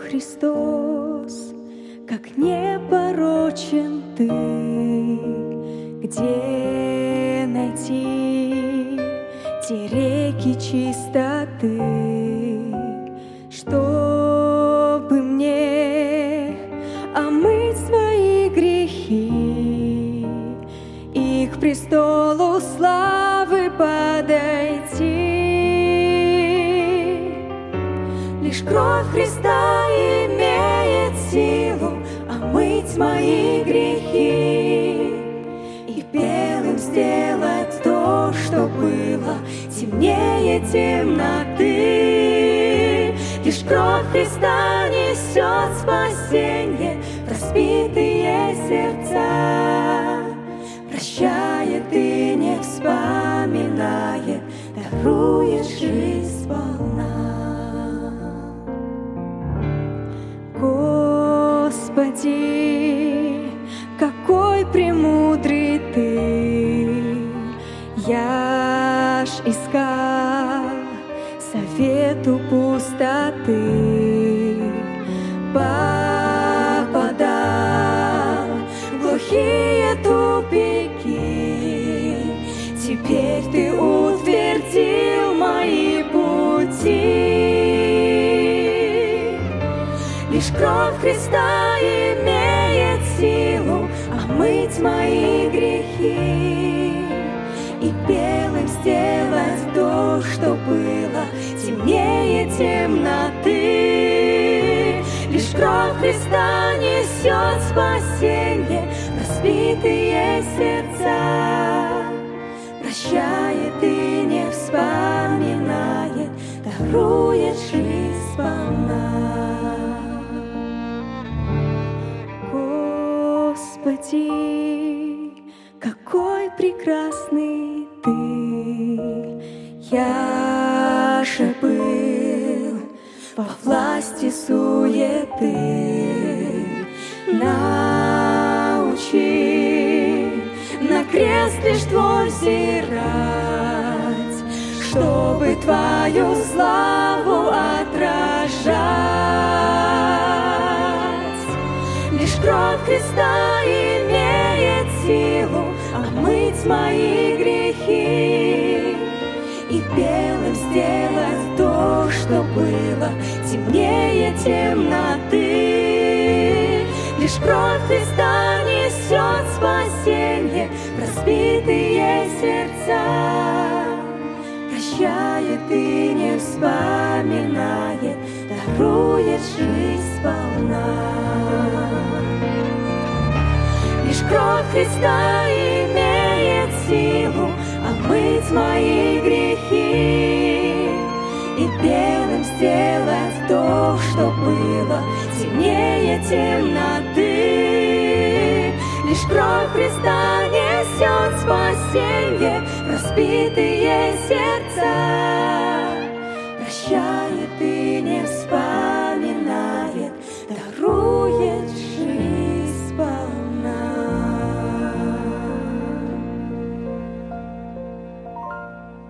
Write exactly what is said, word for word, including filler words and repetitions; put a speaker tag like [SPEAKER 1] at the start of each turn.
[SPEAKER 1] Христос, как непорочен Ты, где найти те реки чистоты, чтобы мне омыть свои грехи и к престолу славы подойти. Лишь кровь Христа имеет силу омыть мои грехи и белым сделать то, что было темнее темноты. Лишь кровь Христа несет спасение в разбитые сердца, прощает и не вспоминает, дарует жизнь сполна. Господи, какой премудрый Ты! Я ж искал совету пустоты, попадал в глухие тупики. Теперь Ты утвердил мои пути. Лишь кровь Христа имеет силу омыть мои грехи и белым сделать то, что было темнее темноты. Лишь кровь Христа несет спасение в разбитые сердца, прощает и не вспоминает, дарует жизнь сполна. Господи, какой прекрасный Ты! Я же был во власти суеты. Научи на крест лишь Твой взирать, чтобы Твою славу отражать. Лишь кровь Христа имеет силу омыть мои грехи и белым сделать то, что было темнее темноты. Лишь кровь Христа несет спасение в разбитые сердца, прощает и не вспоминает, дарует жизнь сполна. Лишь кровь Христа имеет силу омыть мои грехи и белым сделать то, что было темнее темноты. Лишь кровь Христа несет спасение в разбитые сердца,